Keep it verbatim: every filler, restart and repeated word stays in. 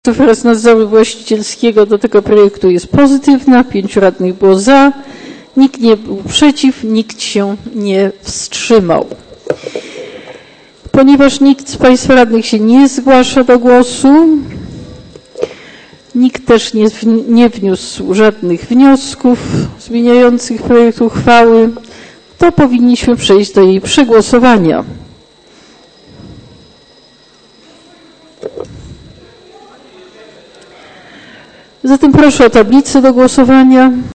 Oraz nadzoru właścicielskiego do tego projektu jest pozytywna. Pięciu radnych było za, nikt nie był przeciw, nikt się nie wstrzymał. Ponieważ nikt z Państwa radnych się nie zgłasza do głosu, nikt też nie, nie wniósł żadnych wniosków zmieniających projekt uchwały, to powinniśmy przejść do jej przegłosowania. Zatem proszę o tablicę do głosowania.